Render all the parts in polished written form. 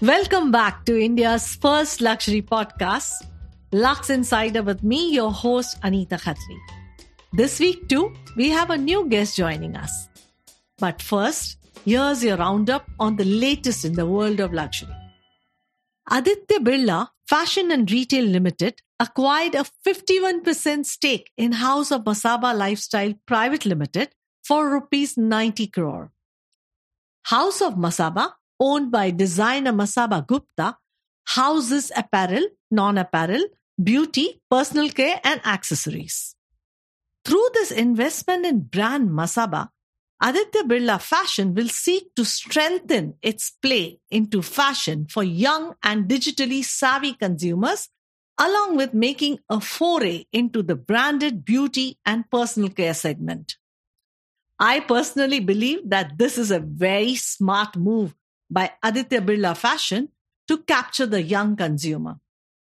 Welcome back to India's first luxury podcast, Lux Insider, with me, your host, Anita Khatri. This week too, we have a new guest joining us. But first, here's your roundup on the latest in the world of luxury. Aditya Birla Fashion and Retail Limited acquired a 51% stake in House of Masaba Lifestyle Private Limited for Rs 90 crore. House of Masaba, owned by designer Masaba Gupta, houses apparel, non-apparel, beauty, personal care and accessories. Through this investment in brand Masaba, Aditya Birla Fashion will seek to strengthen its play into fashion for young and digitally savvy consumers, along with making a foray into the branded beauty and personal care segment. I personally believe that this is a very smart move by Aditya Birla Fashion to capture the young consumer.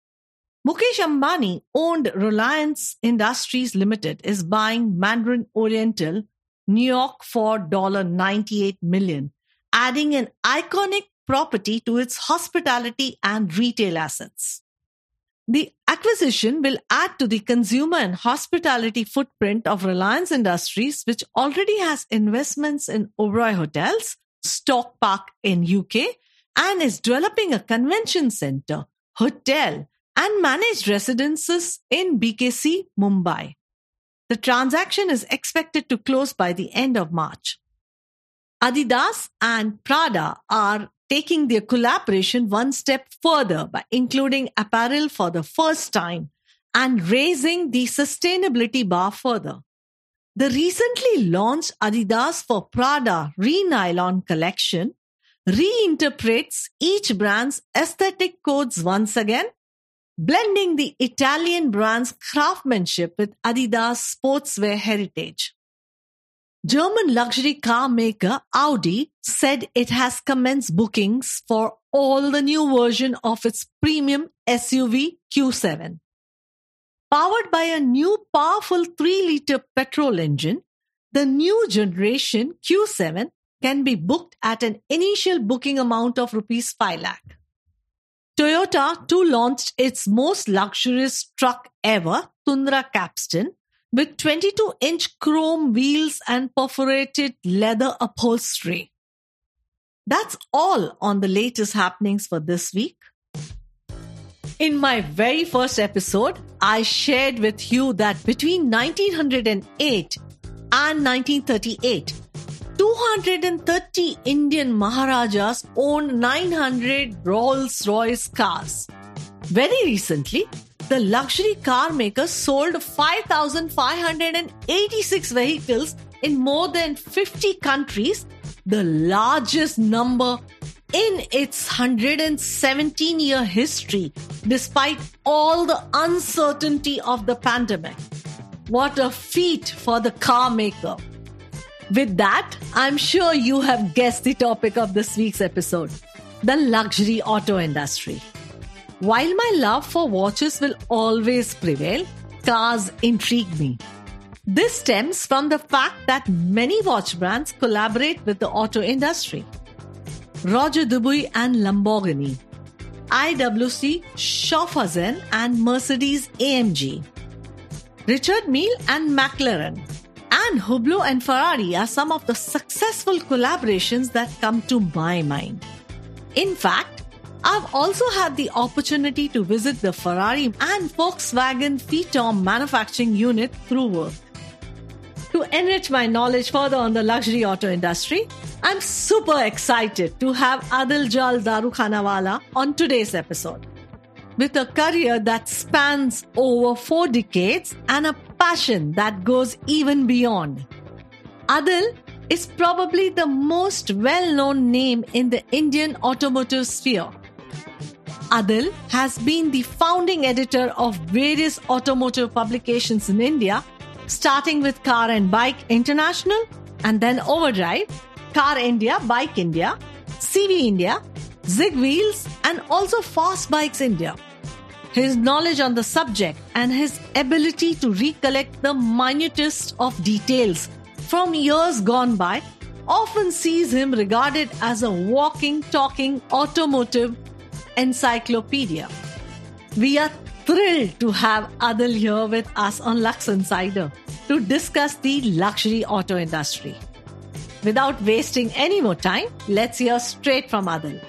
Mukesh Ambani owned Reliance Industries Limited is buying Mandarin Oriental, New York for $98 million, adding an iconic property to its hospitality and retail assets. The acquisition will add to the consumer and hospitality footprint of Reliance Industries, which already has investments in Oberoi Hotels, Stoke Park in UK, and is developing a convention center, hotel, and managed residences in BKC, Mumbai. The transaction is expected to close by the end of March. Adidas and Prada are taking their collaboration one step further by including apparel for the first time and raising the sustainability bar further. The recently launched Adidas for Prada Re-Nylon collection reinterprets each brand's aesthetic codes once again, blending the Italian brand's craftsmanship with Adidas sportswear heritage. German luxury car maker Audi said it has commenced bookings for all the new version of its premium SUV Q7. Powered by a new powerful 3-liter petrol engine, the new generation Q7 can be booked at an initial booking amount of Rs 5 lakh. Toyota too launched its most luxurious truck ever, Tundra Capstan, with 22-inch chrome wheels and perforated leather upholstery. That's all on the latest happenings for this week. In my very first episode, I shared with you that between 1908 and 1938, 230 Indian Maharajas owned 900 Rolls-Royce cars. Very recently, the luxury car maker sold 5,586 vehicles in more than 50 countries, the largest number in its 117-year history, despite all the uncertainty of the pandemic. What a feat for the car maker. With that, I'm sure you have guessed the topic of this week's episode, the luxury auto industry. While my love for watches will always prevail, cars intrigue me. This stems from the fact that many watch brands collaborate with the auto industry. Roger Dubuis and Lamborghini, IWC, Schaffhausen and Mercedes-AMG, Richard Mille and McLaren, and Hublot and Ferrari are some of the successful collaborations that come to my mind. In fact, I've also had the opportunity to visit the Ferrari and Volkswagen Phaeton manufacturing unit through work. To enrich my knowledge further on the luxury auto industry, I'm super excited to have Adil Jal Darukhanawala on today's episode. With a career that spans over 4 decades and a passion that goes even beyond, Adil is probably the most well-known name in the Indian automotive sphere. Adil has been the founding editor of various automotive publications in India, starting with Car and Bike International and then Overdrive, Car India, Bike India, CV India, Zig Wheels and also Fast Bikes India. His knowledge on the subject and his ability to recollect the minutest of details from years gone by often sees him regarded as a walking, talking automotive encyclopedia. We are thrilled to have Adil here with us on Lux Insider to discuss the luxury auto industry. Without wasting any more time, let's hear straight from Adil.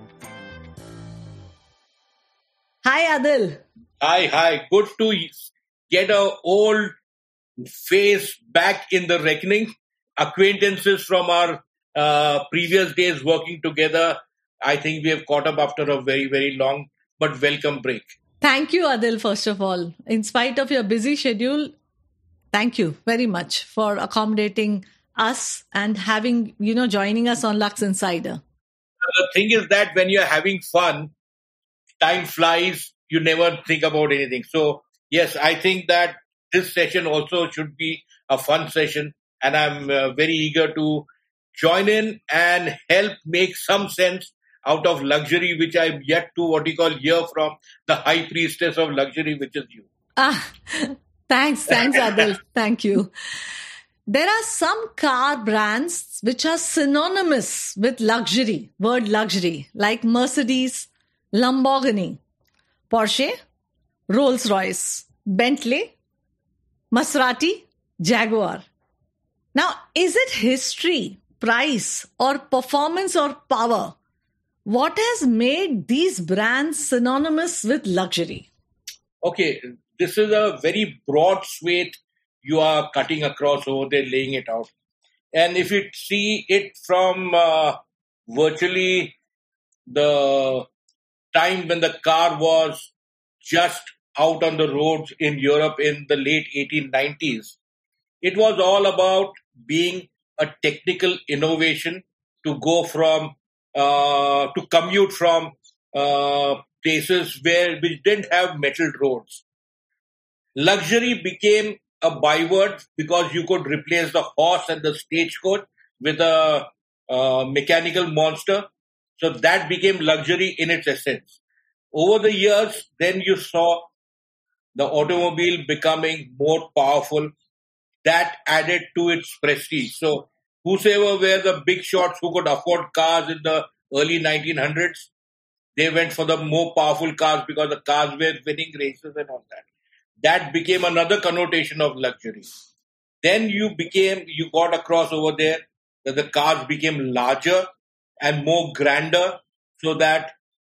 Hi, Adil. Hi. Good to get a old face back in the reckoning. Acquaintances from our previous days working together. I think we have caught up after a very, very long but welcome break. Thank you, Adil, first of all. In spite of your busy schedule, thank you very much for accommodating us and having, joining us on Lux Insider. The thing is that when you're having fun, time flies, you never think about anything. So, yes, I think that this session also should be a fun session, and I'm very eager to join in and help make some sense out of luxury, which I'm yet to hear from the high priestess of luxury, which is you. Thanks, Adil. Thank you. There are some car brands which are synonymous with luxury, word luxury, like Mercedes, Lamborghini, Porsche, Rolls-Royce, Bentley, Maserati, Jaguar. Now, is it history, price, or performance or power? What has made these brands synonymous with luxury? Okay, this is a very broad swathe you are cutting across over there, laying it out. And if you see it from virtually the time when the car was just out on the roads in Europe in the late 1890s, it was all about being a technical innovation to go from to commute from places which didn't have metal roads. Luxury became a byword because you could replace the horse and the stagecoach with a mechanical monster. So that became luxury in its essence. Over the years, then you saw the automobile becoming more powerful. That added to its prestige. So whosoever were the big shots who could afford cars in the early 1900s, they went for the more powerful cars because the cars were winning races and all that. That became another connotation of luxury. Then you got across over there that the cars became larger and more grander, so that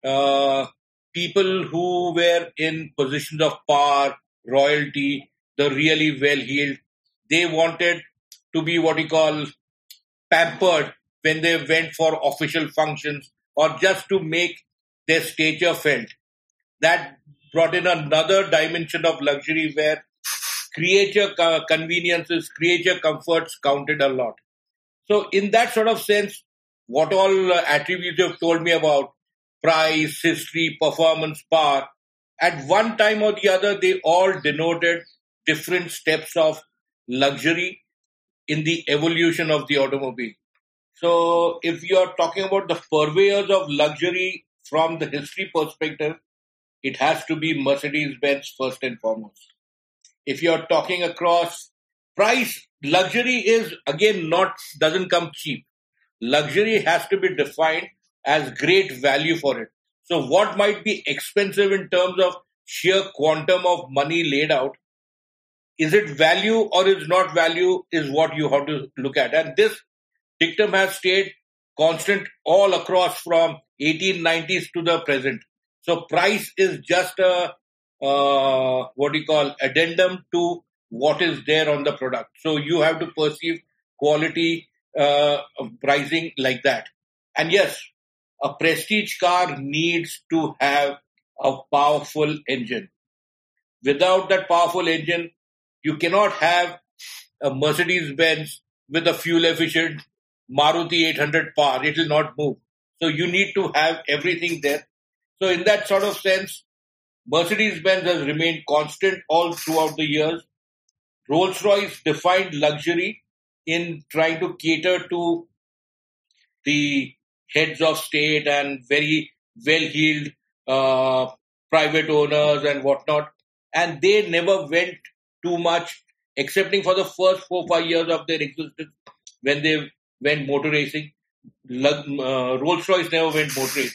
people who were in positions of power, royalty, the really well-heeled, they wanted to be what you call pampered when they went for official functions or just to make their stature felt. That brought in another dimension of luxury where creature conveniences, creature comforts counted a lot. So in that sort of sense, what all attributes you have told me about price, history, performance, power, at one time or the other, they all denoted different steps of luxury in the evolution of the automobile. So if you are talking about the purveyors of luxury from the history perspective, it has to be Mercedes-Benz first and foremost. If you are talking across price, luxury is again doesn't come cheap. Luxury has to be defined as great value for it. So what might be expensive in terms of sheer quantum of money laid out, is it value or is not value, is what you have to look at. And this dictum has stayed constant all across from 1890s to the present. So price is just a addendum to what is there on the product. So you have to perceive quality pricing like that. And yes, a prestige car needs to have a powerful engine. Without that powerful engine, you cannot have a Mercedes-Benz with a fuel-efficient Maruti 800 power. It will not move. So you need to have everything there. So in that sort of sense, Mercedes-Benz has remained constant all throughout the years. Rolls-Royce defined luxury in trying to cater to the heads of state and very well-heeled private owners and whatnot. And they never went too much, excepting for the first 4-5 years of their existence when they went motor racing. Rolls-Royce never went motor racing.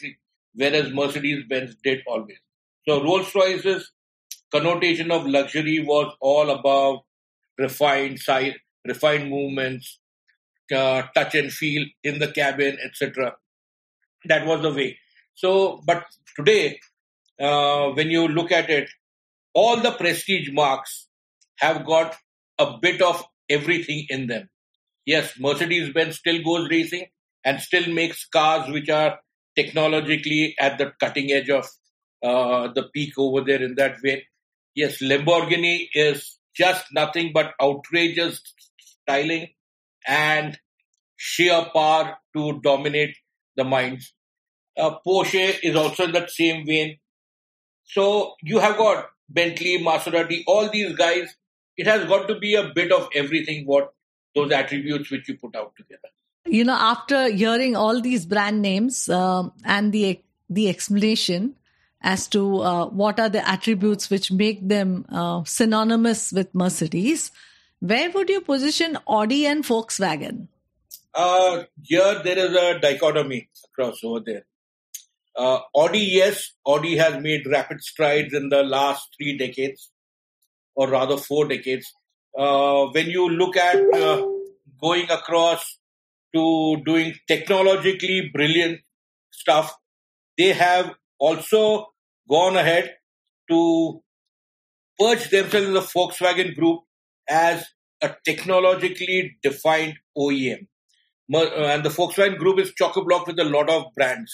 whereas Mercedes-Benz did always. So Rolls-Royce's connotation of luxury was all about refined size, refined movements, touch and feel in the cabin, etc. That was the way. So, but today, when you look at it, all the prestige marks have got a bit of everything in them. Yes, Mercedes-Benz still goes racing and still makes cars which are technologically at the cutting edge of the peak over there in that way. Yes, Lamborghini is just nothing but outrageous styling and sheer power to dominate the minds. Porsche is also in that same vein. So you have got Bentley, Maserati, all these guys. It has got to be a bit of everything, what those attributes which you put out together. After hearing all these brand names and the explanation as to what are the attributes which make them synonymous with Mercedes, where would you position Audi and Volkswagen? Here there is a dichotomy across over there. Audi, yes, Audi has made rapid strides in the last 3 decades, or rather 4 decades. When you look at going across to doing technologically brilliant stuff, they have also gone ahead to purge themselves in the Volkswagen Group as a technologically defined OEM. And the Volkswagen Group is chock-a-block with a lot of brands.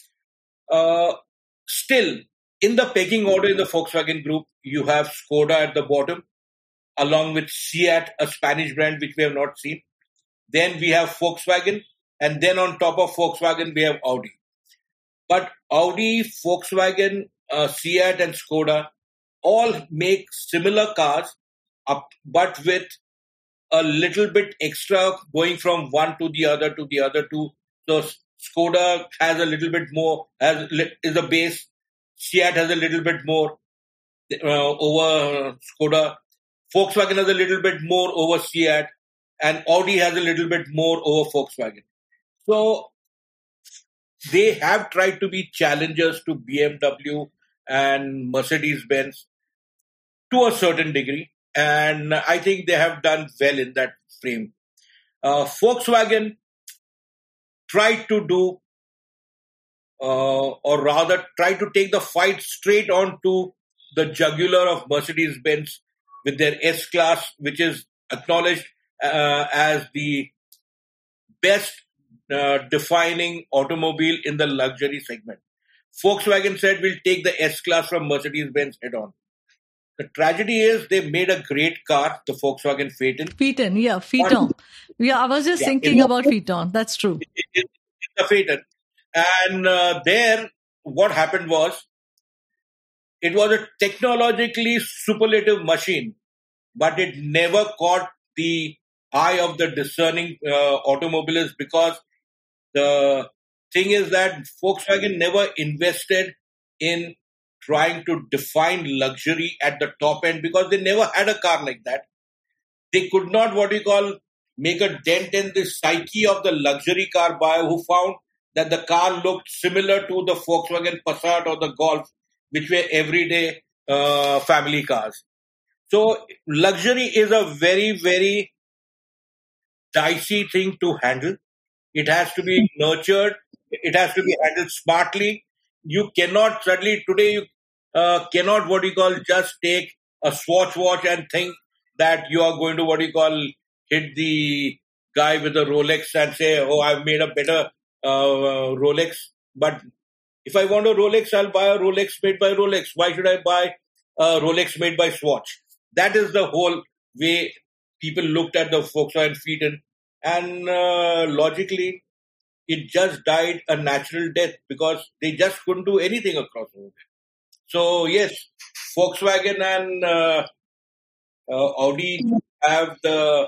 Still, in the pecking order in the Volkswagen Group, you have Skoda at the bottom, along with Seat, a Spanish brand which we have not seen. Then we have Volkswagen, and then on top of Volkswagen, we have Audi. But Audi, Volkswagen, Seat, and Skoda all make similar cars, but with a little bit extra going from one to the other to the other two. So Skoda has a little bit more, is a base. Seat has a little bit more over Skoda. Volkswagen has a little bit more over Seat. And Audi has a little bit more over Volkswagen. So they have tried to be challengers to BMW and Mercedes-Benz to a certain degree. And I think they have done well in that frame. Volkswagen tried to do, or rather tried to take the fight straight on to the jugular of Mercedes-Benz with their S-Class, which is acknowledged as the best defining automobile in the luxury segment. Volkswagen said, we'll take the S-Class from Mercedes-Benz head-on. The tragedy is they made a great car, the Volkswagen Phaeton. Phaeton. I was just thinking about Phaeton. That's true. It's the Phaeton. And there, what happened was, it was a technologically superlative machine, but it never caught the eye of the discerning automobilists, because the thing is that Volkswagen never invested in trying to define luxury at the top end, because they never had a car like that. They could not, make a dent in the psyche of the luxury car buyer who found that the car looked similar to the Volkswagen Passat or the Golf, which were everyday family cars. So luxury is a very, very dicey thing to handle. It has to be nurtured. It has to be handled smartly. You cannot suddenly today you cannot just take a Swatch watch and think that you are going to hit the guy with a Rolex and say, oh, I've made a better Rolex. But if I want a Rolex, I'll buy a Rolex made by Rolex. Why should I buy a Rolex made by Swatch? That is the whole way people looked at the Volkswagen Phaeton, and logically, it just died a natural death because they just couldn't do anything across the road. So yes, Volkswagen and Audi have the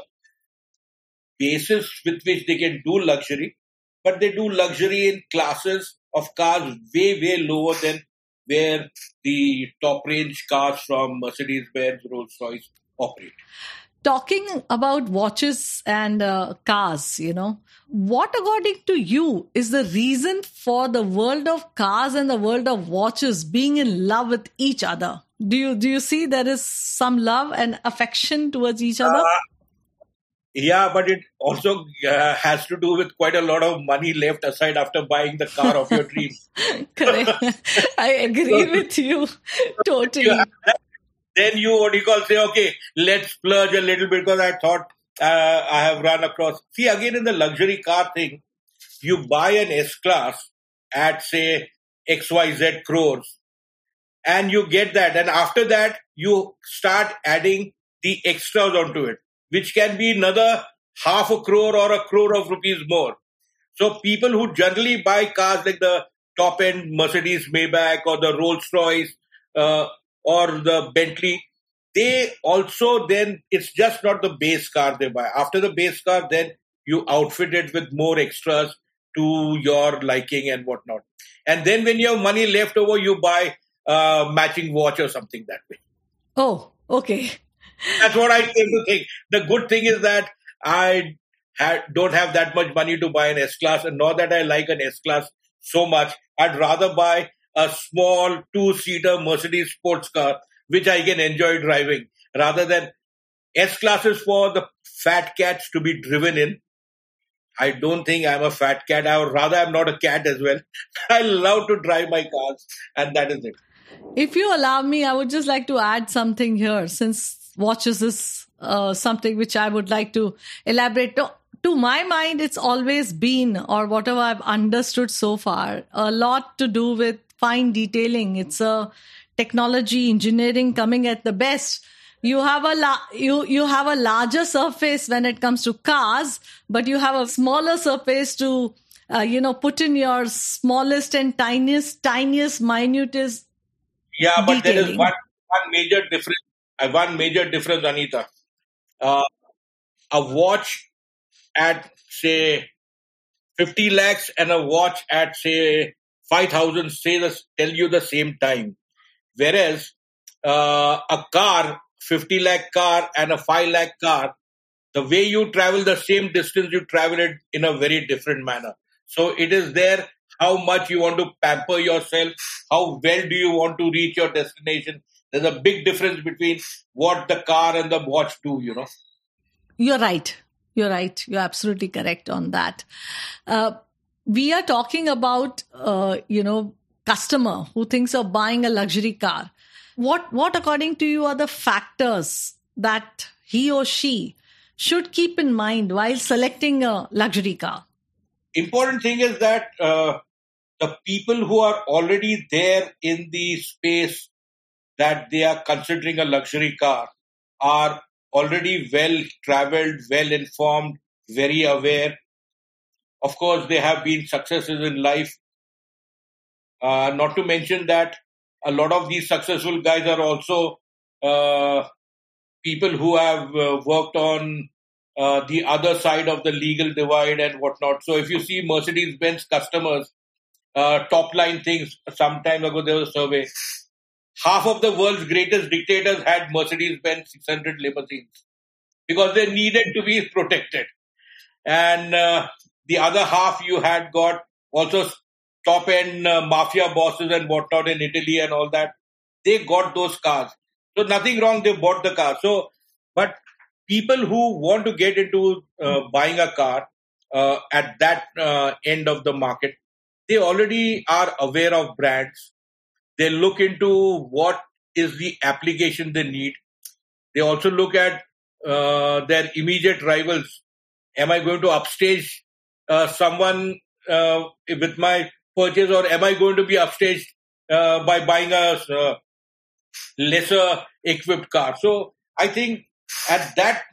basis with which they can do luxury, but they do luxury in classes of cars way, way lower than where the top range cars from Mercedes-Benz, Rolls-Royce operate. Talking about watches and cars, what according to you is the reason for the world of cars and the world of watches being in love with each other? Do you see there is some love and affection towards each other? Yeah, but it also has to do with quite a lot of money left aside after buying the car of your dreams. Correct. I agree with you totally. Then you, say, okay, let's splurge a little bit because I thought I have run across. See, again, in the luxury car thing, you buy an S-Class at, say, XYZ crores and you get that. And after that, you start adding the extras onto it, which can be another half a crore or a crore of rupees more. So people who generally buy cars like the top-end Mercedes Maybach or the Rolls-Royce or the Bentley, they also then, it's just not the base car they buy. After the base car, then you outfit it with more extras to your liking and whatnot. And then when you have money left over, you buy a matching watch or something that way. Oh, okay. That's what I came to think. The good thing is that I don't have that much money to buy an S-Class, and nor that I like an S-Class so much. I'd rather buy a small 2-seater Mercedes sports car, which I can enjoy driving, rather than S-Classes for the fat cats to be driven in. I don't think I'm a fat cat. I would rather I'm not a cat as well. I love to drive my cars, and that is it. If you allow me, I would just like to add something here, since watches is something which I would like to elaborate. To my mind, it's always been, or whatever I've understood so far, a lot to do with fine detailing. It's a technology, engineering coming at the best. You have you have a larger surface when it comes to cars, but you have a smaller surface to put in your smallest and tiniest, minutest. Yeah, but detailing. there is one major difference. One major difference, Anita. A watch at, say, 50 lakhs and a watch at, say, 5,000 tell you the same time. Whereas a car, 50 lakh car and a 5 lakh car, the way you travel the same distance, you travel it in a very different manner. So it is there how much you want to pamper yourself, how well do you want to reach your destination. There's a big difference between what the car and the watch do, You're right. You're absolutely correct on that. We are talking about, customer who thinks of buying a luxury car. What according to you are the factors that he or she should keep in mind while selecting a luxury car? Important thing is that the people who are already there in the space that they are considering a luxury car are already well traveled, well informed, very aware. Of course, they have been successes in life. Not to mention that a lot of these successful guys are also people who have worked on the other side of the legal divide and whatnot. So if you see Mercedes-Benz customers, top line things, some time ago there was a survey, half of the world's greatest dictators had Mercedes-Benz 600 limousines because they needed to be protected. And the other half you had got also top-end mafia bosses and whatnot in Italy and all that. They got those cars. So nothing wrong, they bought the car. So, but people who want to get into buying a car at that end of the market, they already are aware of brands. They look into what is the application they need. They also look at their immediate rivals. Am I going to upstage someone with my purchase, or am I going to be upstaged by buying a lesser equipped car? So I think at that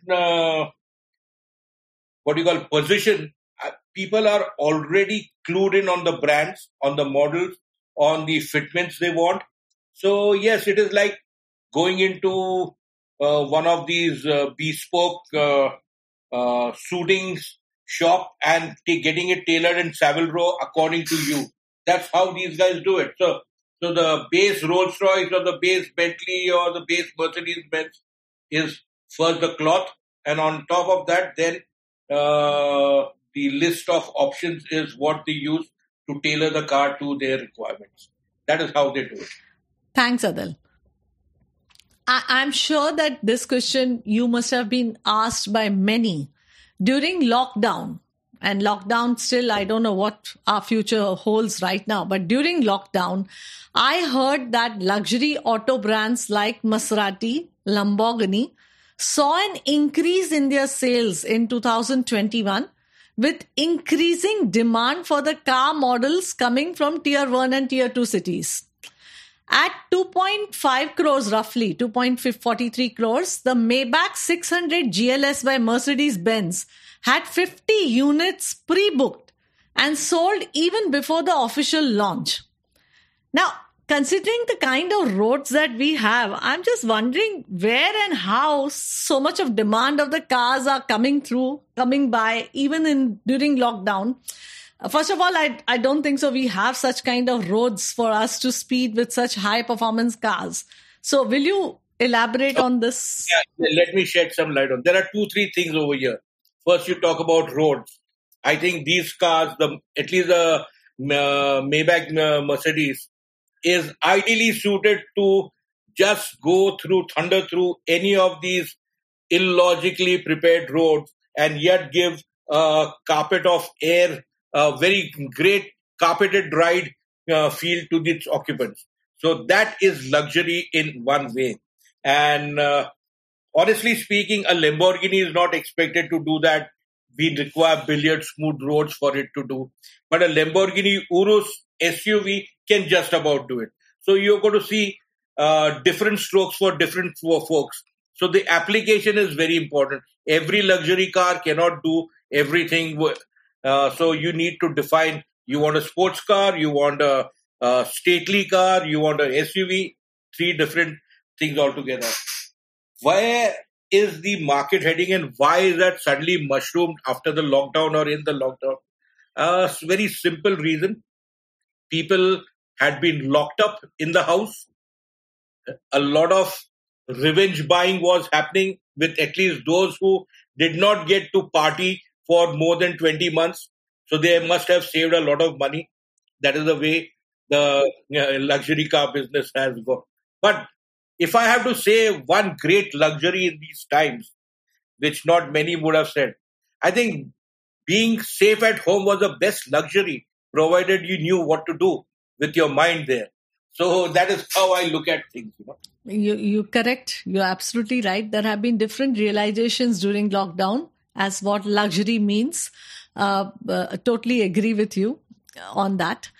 position, people are already clued in on the brands, on the models, on the fitments they want. So yes, it is like going into one of these bespoke suiting shop and getting it tailored in Savile Row according to you. That's how these guys do it. So the base Rolls Royce or the base Bentley or the base Mercedes Benz is first the cloth, and on top of that, then the list of options is what they use to tailor the car to their requirements. That is how they do it. Thanks, Adil. I'm sure that this question you must have been asked by many during lockdown. And lockdown still, I don't know what our future holds right now. But during lockdown, I heard that luxury auto brands like Maserati, Lamborghini saw an increase in their sales in 2021 with increasing demand for the car models coming from tier 1 and tier 2 cities. At 2.5 crores roughly, 2.43 crores, the Maybach 600 GLS by Mercedes-Benz had 50 units pre-booked and sold even before the official launch. Now, considering the kind of roads that we have, I'm just wondering where and how so much of demand of the cars are coming by, even during lockdown. First of all, I don't think so. We have such kind of roads for us to speed with such high performance cars. So will you elaborate on this? Yeah, let me shed some light on. There are 2-3 things over here. First, you talk about roads. I think these cars, at least the Maybach Mercedes, is ideally suited to just thunder through any of these illogically prepared roads and yet give a carpet of air, a very great carpeted ride feel to its occupants. So that is luxury in one way. And honestly speaking, a Lamborghini is not expected to do that. We require billiard smooth roads for it to do. But a Lamborghini Urus SUV can just about do it. So you're going to see different strokes for different folks. So the application is very important. Every luxury car cannot do everything. So you need to define, you want a sports car, you want a stately car, you want an SUV, 3 different things altogether. Where is the market heading and why is that suddenly mushroomed after the lockdown or in the lockdown? Very simple reason. People had been locked up in the house. A lot of revenge buying was happening with at least those who did not get to party for more than 20 months. So they must have saved a lot of money. That is the way the luxury car business has gone. But if I have to say one great luxury in these times, which not many would have said, I think being safe at home was the best luxury, provided you knew what to do with your mind there. So that is how I look at things. You correct. You're absolutely right. There have been different realizations during lockdown as what luxury means. Totally agree with you on that.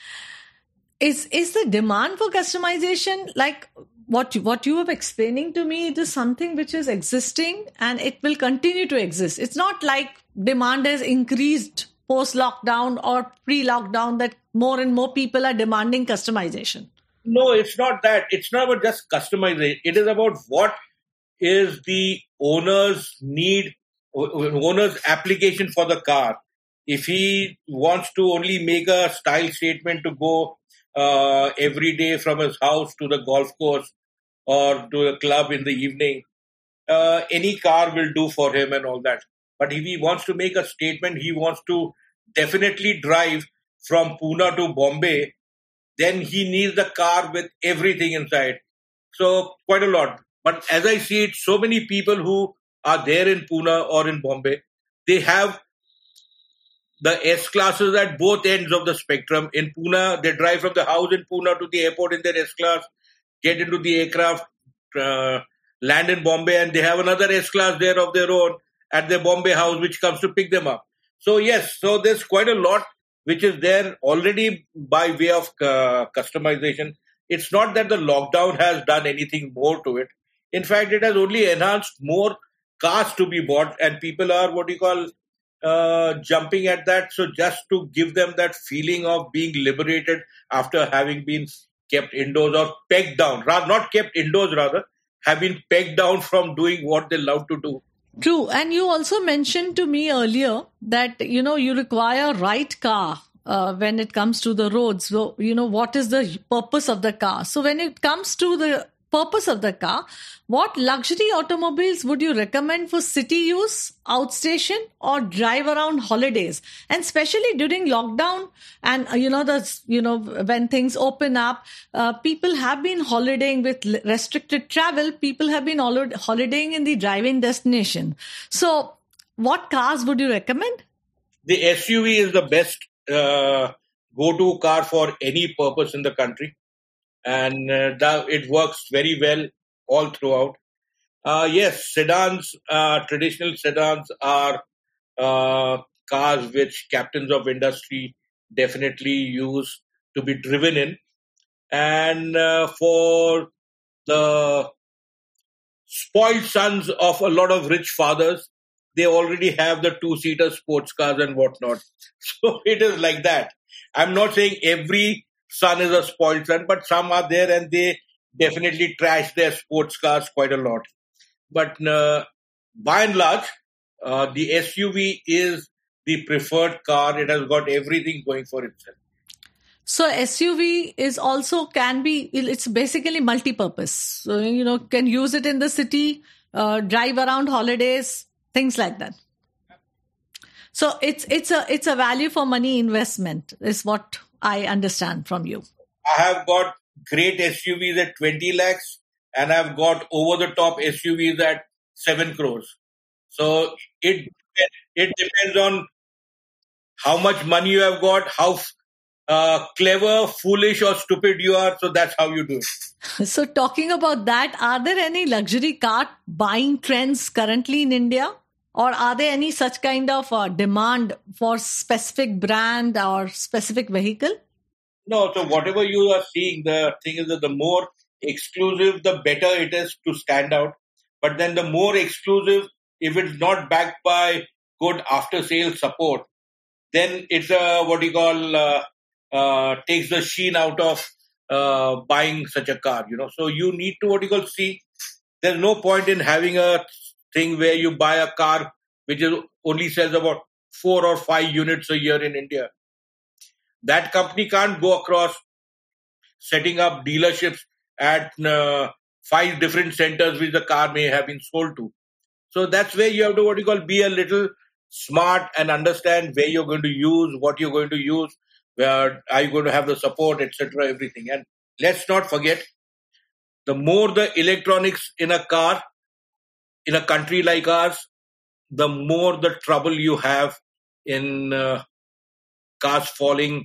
Is the demand for customization like what you were explaining to me? It is something which is existing and it will continue to exist. It's not like demand has increased post-lockdown or pre-lockdown that more and more people are demanding customization. No, it's not that. It's not about just customization. It is about what is the owner's need, owner's application for the car. If he wants to only make a style statement to go every day from his house to the golf course or to a club in the evening, any car will do for him and all that. But if he wants to make a statement, he wants to definitely drive from Pune to Bombay, then he needs the car with everything inside. So quite a lot. But as I see it, so many people who are there in Pune or in Bombay, they have the S-classes at both ends of the spectrum. In Pune, they drive from the house in Pune to the airport in their S-class, get into the aircraft, land in Bombay, and they have another S-class there of their own at their Bombay house, which comes to pick them up. So yes, so there's quite a lot which is there already by way of customization. It's not that the lockdown has done anything more to it. In fact, it has only enhanced more cars to be bought, and people are jumping at that. So just to give them that feeling of being liberated after having been kept indoors or pegged down, rather not kept indoors, rather have been pegged down from doing what they love to do. True. And you also mentioned to me earlier that, you require right car when it comes to the roads. So, what is the purpose of the car? So when it comes to the purpose of the car, what luxury automobiles would you recommend for city use, outstation, or drive around holidays? And especially during lockdown, and when things open up, people have been holidaying with restricted travel. People have been holidaying in the driving destination. So, what cars would you recommend? The SUV is the best go-to car for any purpose in the country, and it works very well all throughout. Yes, sedans, traditional sedans are cars which captains of industry definitely use to be driven in. And for the spoiled sons of a lot of rich fathers, they already have the two-seater sports cars and whatnot. So it is like that. I'm not saying every son is a spoiled son, but some are there and they definitely trash their sports cars quite a lot. But by and large, the SUV is the preferred car. It has got everything going for itself. So SUV is also it's basically multi-purpose. So, can use it in the city, drive around holidays, things like that. So it's a value for money investment is what I understand from you. I have got great SUVs at 20 lakhs and I've got over the top SUVs at 7 crores. So it depends on how much money you have got, how clever, foolish or stupid you are. So that's how you do it. So talking about that, are there any luxury car buying trends currently in India? Or are there any such kind of demand for specific brand or specific vehicle? No, so whatever you are seeing, the thing is that the more exclusive, the better it is to stand out. But then the more exclusive, if it's not backed by good after-sales support, then it's takes the sheen out of buying such a car. So you need to see. There's no point in having a thing where you buy a car which only sells about 4 or 5 units a year in India. That company can't go across setting up dealerships at 5 different centers which the car may have been sold to. So that's where you have to be a little smart and understand where you're going to use, what you're going to use, where are you going to have the support, etc., everything. And let's not forget, the more the electronics in a car, in a country like ours, the more the trouble you have in cars falling,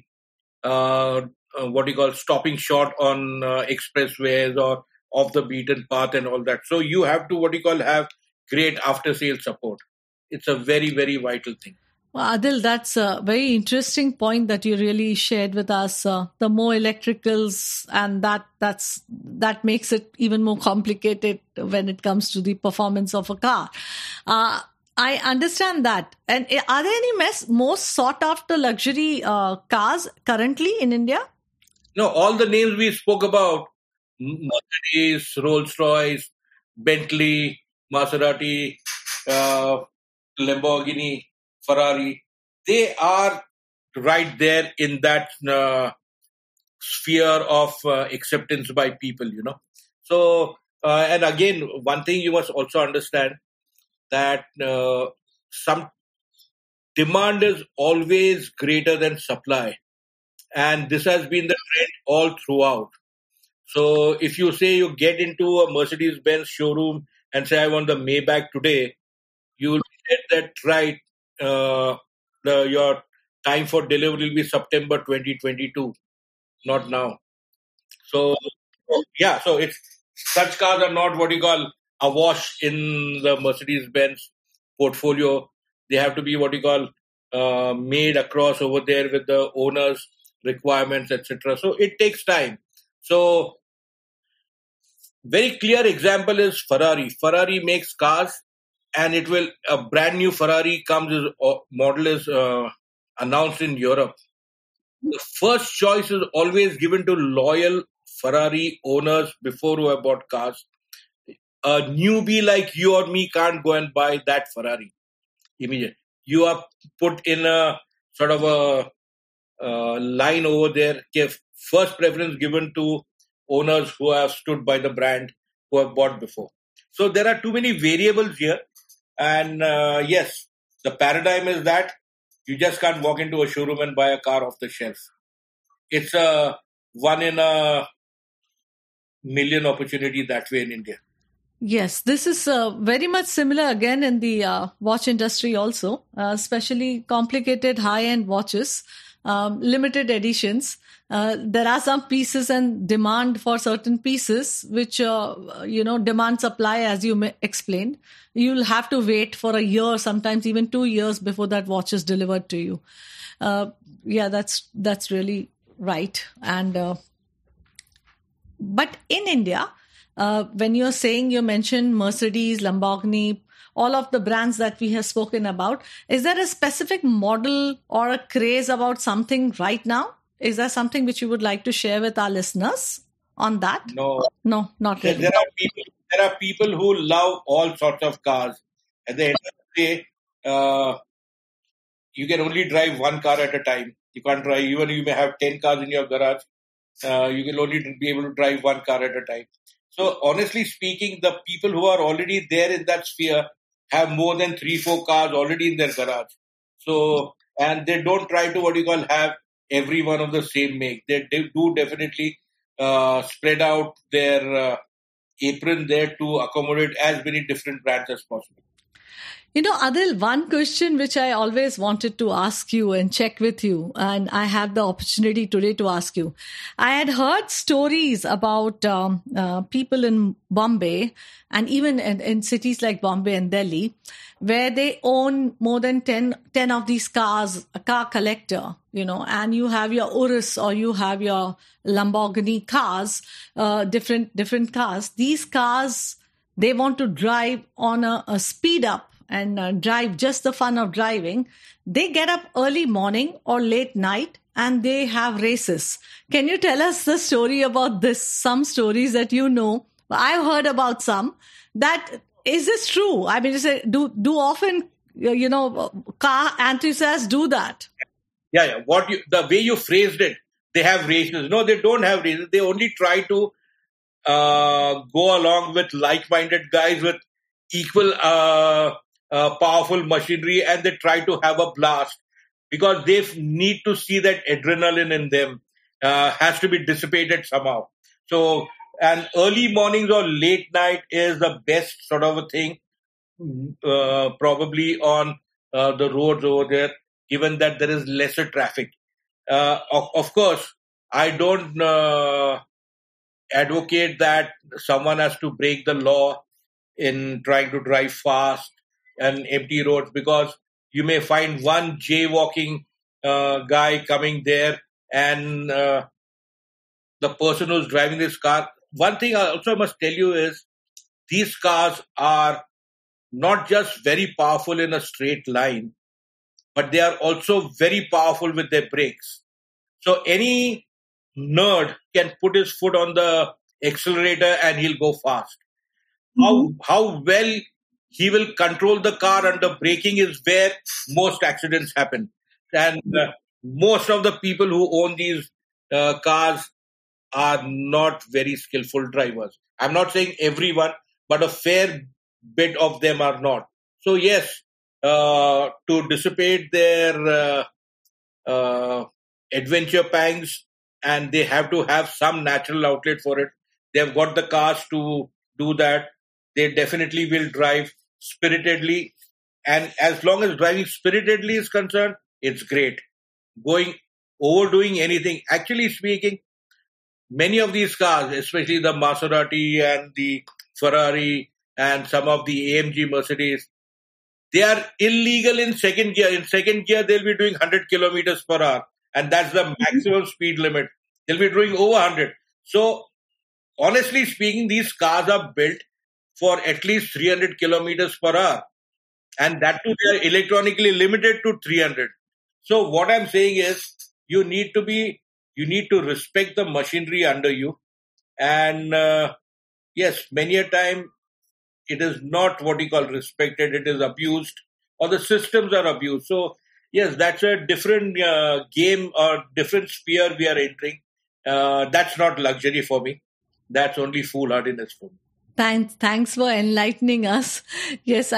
stopping short on expressways or off the beaten path and all that. So you have to have great after-sales support. It's a very, very vital thing. Well, Adil, that's a very interesting point that you really shared with us. The more electricals, and that makes it even more complicated when it comes to the performance of a car. I understand that. And are there any most sought after luxury cars currently in India? No, all the names we spoke about, Mercedes, Rolls-Royce, Bentley, Maserati, Lamborghini, Ferrari, they are right there in that sphere of acceptance by people, So, and again, one thing you must also understand that some demand is always greater than supply. And this has been the trend all throughout. So if you say you get into a Mercedes-Benz showroom and say, I want the Maybach today, you will get that right. Your time for delivery will be September 2022, not now. So, yeah, so such cars are not awash in the Mercedes-Benz portfolio. They have to be made across over there with the owner's requirements, etc. So it takes time. So very clear example is Ferrari. Ferrari makes cars, and a brand new Ferrari model is announced in Europe. The first choice is always given to loyal Ferrari owners before who have bought cars. A newbie like you or me can't go and buy that Ferrari immediately. You are put in a sort of a line over there. First preference given to owners who have stood by the brand who have bought before. So there are too many variables here. And yes, the paradigm is that you just can't walk into a showroom and buy a car off the shelf. It's a one in a million opportunity that way in India. Yes, this is very much similar again in the watch industry also, especially complicated high-end watches, limited editions. There are some pieces and demand for certain pieces, which, demand supply, as you explained. You'll have to wait for a year, sometimes even 2 years before that watch is delivered to you. That's really right. And but in India, when you're saying, you mentioned Mercedes, Lamborghini, all of the brands that we have spoken about, is there a specific model or a craze about something right now? Is there something which you would like to share with our listeners on that? No, not really. There are people who love all sorts of cars. At the end of the day, you can only drive one car at a time. You can't drive, even you may have 10 cars in your garage. You can only be able to drive one car at a time. So honestly speaking, the people who are already there in that sphere have more than 3-4 cars already in their garage. So, and they don't try to have every one of the same make. They do definitely spread out their apron there to accommodate as many different brands as possible. Adil, one question which I always wanted to ask you and check with you, and I have the opportunity today to ask you. I had heard stories about people in Bombay and even in cities like Bombay and Delhi, where they own more than 10 of these cars, a car collector, and you have your Urus or you have your Lamborghini cars, different cars. These cars, they want to drive on a speed up and drive just the fun of driving. They get up early morning or late night and they have races. Can you tell us the story about this? Some stories that I've heard about some. Is this true? I mean, do often, car enthusiasts do that? Yeah. The way you phrased it, they have races. No, they don't have races. They only try to go along with like-minded guys with equal powerful machinery, and they try to have a blast because they need to see that adrenaline in them has to be dissipated somehow. So, and early mornings or late night is the best sort of a thing, probably on the roads over there, given that there is lesser traffic. Of course, I don't advocate that someone has to break the law in trying to drive fast and empty roads, because you may find one jaywalking guy coming there and the person who's driving this car. One thing I also must tell you is these cars are not just very powerful in a straight line, but they are also very powerful with their brakes. So any nerd can put his foot on the accelerator and he'll go fast. How well he will control the car under braking is where most accidents happen. And most of the people who own these cars are not very skillful drivers. I'm not saying everyone, but a fair bit of them are not. So yes, to dissipate their adventure pangs, and they have to have some natural outlet for it. They've got the cars to do that. They definitely will drive spiritedly. And as long as driving spiritedly is concerned, it's great. Overdoing anything. Actually speaking, many of these cars, especially the Maserati and the Ferrari and some of the AMG Mercedes, they are illegal in second gear. In second gear, they'll be doing 100 kilometers per hour. And that's the maximum speed limit. They'll be doing over 100. So, honestly speaking, these cars are built for at least 300 kilometers per hour. And that too, they are electronically limited to 300. So what I'm saying is, you need to respect the machinery under you. And yes, many a time it is not what you call respected, it is abused, or the systems are abused. So yes, that's a different game or different sphere we are entering. That's not luxury for me. That's only foolhardiness for me. Thanks for enlightening us. Yes,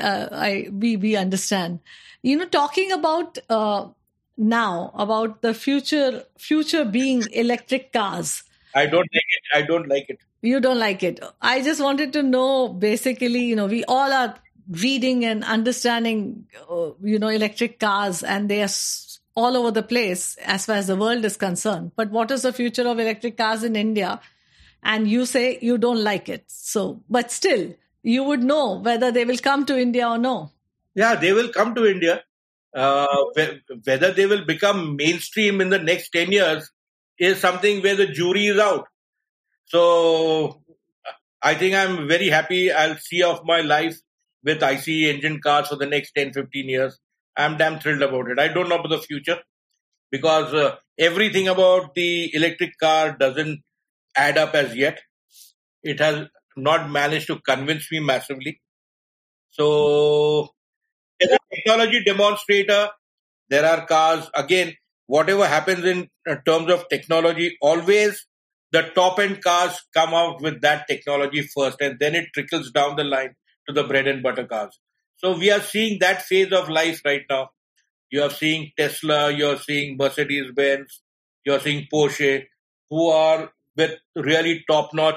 we understand. Talking about now about the future being electric cars. I don't like it. I don't like it. You don't like it. I just wanted to know, basically, we all are reading and understanding, electric cars, and they are all over the place as far as the world is concerned. But what is the future of electric cars in India? And you say you don't like it. So, but still, you would know whether they will come to India or no. Yeah, they will come to India. Whether they will become mainstream in the next 10 years is something where the jury is out. So I think I'm very happy. I'll see of my life with ICE engine cars for the next 10, 15 years. I'm damn thrilled about it. I don't know about the future because everything about the electric car doesn't add up as yet. It has not managed to convince me massively. So as a technology demonstrator, there are cars. Again, whatever happens in terms of technology, always the top end cars come out with that technology first, and then it trickles down the line to the bread and butter cars. So we are seeing that phase of life right now. You are seeing Tesla, you are seeing Mercedes Benz, you are seeing Porsche, who are with really top notch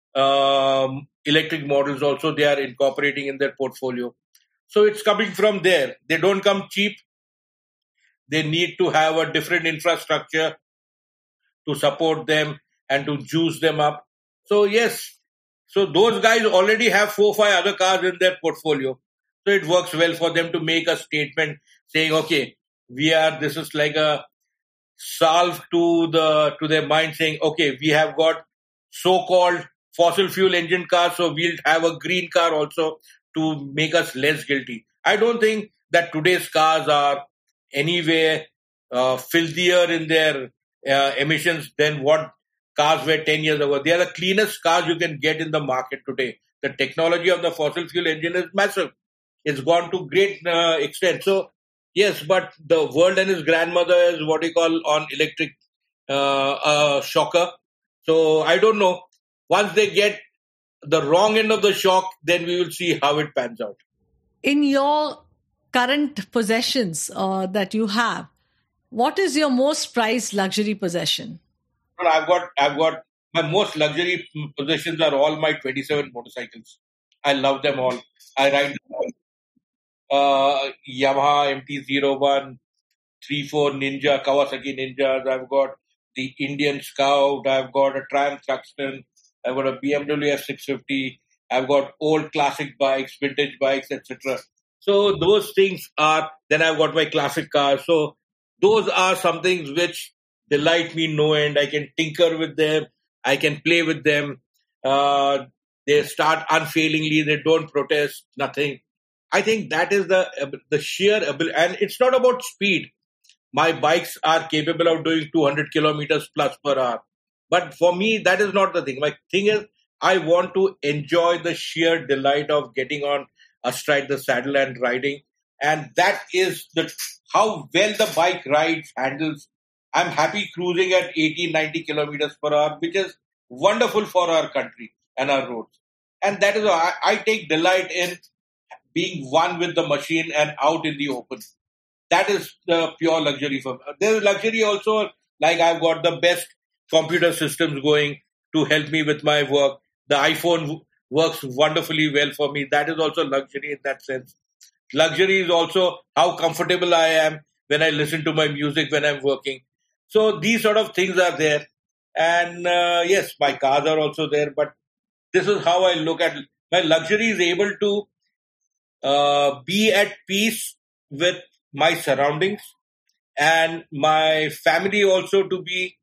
electric models also they are incorporating in their portfolio. So it's coming from there. They don't come cheap. They need to have a different infrastructure to support them and to juice them up. So yes, so those guys already have 4 or 5 other cars in their portfolio. So it works well for them to make a statement saying, okay, this is like a salve to their mind saying, okay, we have got so-called fossil fuel engine cars, so we'll have a green car also to make us less guilty. I don't think that today's cars are anywhere filthier in their emissions than what cars were 10 years ago. They are the cleanest cars you can get in the market today. The technology of the fossil fuel engine is massive. It's gone to great extent. So, yes, but the world and his grandmother is what you call on electric shocker. So, I don't know. Once they get the wrong end of the shock, then we will see how it pans out. In your current possessions that you have, what is your most prized luxury possession? Well, I've got my most luxury possessions are all my 27 motorcycles. I love them all. I ride them all. Yamaha MT-01, 3-4 Ninja, Kawasaki Ninjas. I've got the Indian Scout. I've got a Triumph Truxton. I've got a BMW F650. I've got old classic bikes, vintage bikes, etc. So those things are, then I've got my classic cars. So those are some things which delight me no end. I can tinker with them. I can play with them. They start unfailingly. They don't protest, nothing. I think that is the sheer ability. And it's not about speed. My bikes are capable of doing 200 kilometers plus per hour. But for me, that is not the thing. My thing is, I want to enjoy the sheer delight of getting on astride the saddle and riding. And that is how well the bike rides, handles. I'm happy cruising at 80, 90 kilometers per hour, which is wonderful for our country and our roads. And that is why I take delight in being one with the machine and out in the open. That is the pure luxury for me. There is luxury also, like I've got the best computer systems going to help me with my work. The iPhone works wonderfully well for me. That is also luxury in that sense. Luxury is also how comfortable I am when I listen to my music when I'm working. So these sort of things are there. And yes, my cars are also there. But this is how I look at it. My luxury is able to be at peace with my surroundings and my family also to be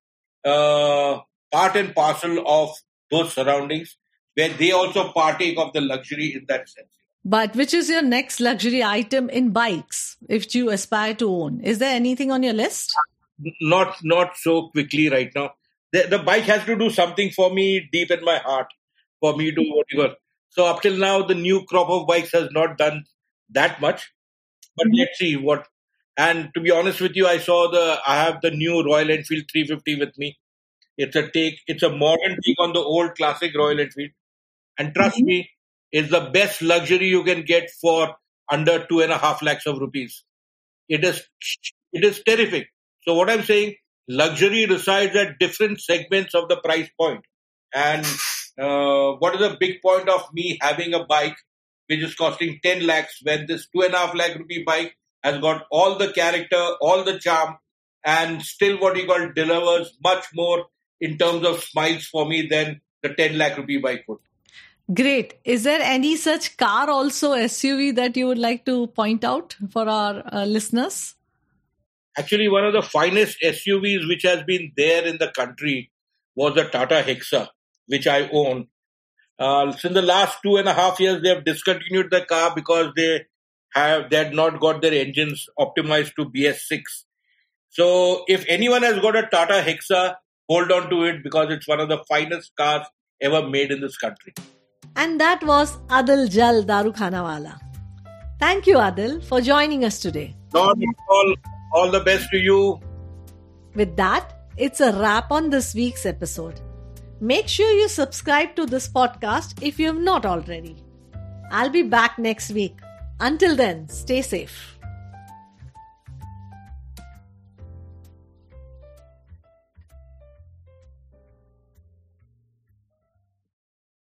part and parcel of those surroundings where they also partake of the luxury in that sense. But which is your next luxury item in bikes, if you aspire to own? Is there anything on your list? Not so quickly right now. The bike has to do something for me deep in my heart for me to whatever. So up till now, the new crop of bikes has not done that much. But let's see what. And to be honest with you, I have the new Royal Enfield 350 with me. It's a modern take on the old classic Royal Enfield. And trust me, it's the best luxury you can get for under 2.5 lakhs of rupees. It is terrific. So what I'm saying, luxury resides at different segments of the price point. And what is the big point of me having a bike which is costing 10 lakhs when this 2.5 lakh rupee bike has got all the character, all the charm, and still what you call delivers much more in terms of smiles for me than the 10 lakh rupee bike would. Great. Is there any such car also, SUV, that you would like to point out for our listeners? Actually, one of the finest SUVs which has been there in the country was the Tata Hexa, which I own. Since the last 2.5 years, they have discontinued the car because they had not got their engines optimized to BS6. So, if anyone has got a Tata Hexa, hold on to it because it's one of the finest cars ever made in this country. And that was Adil Jal Darukhanawala. Thank you, Adil, for joining us today. Not all the best to you. With that, it's a wrap on this week's episode. Make sure you subscribe to this podcast if you have not already. I'll be back next week. Until then, stay safe.